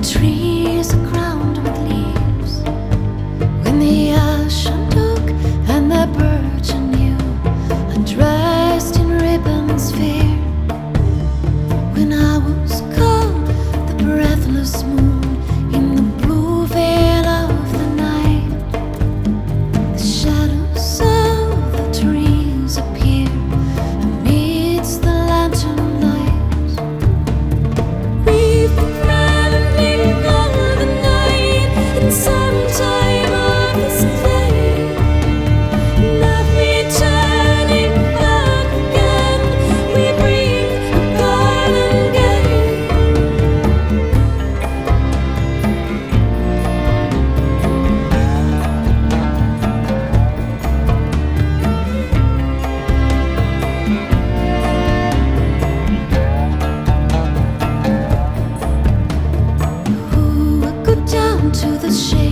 trees are crowned with leaves, when the ocean took and the birds anew, undressed in ribbons fair. When I was cold, the breathless moon in the blue veil of the night, the shadows of the trees appear amidst the lantern light. We've been running all the night, and sometime of this day, not returning back again, we bring a garden gate. Ooh, I go down to the shade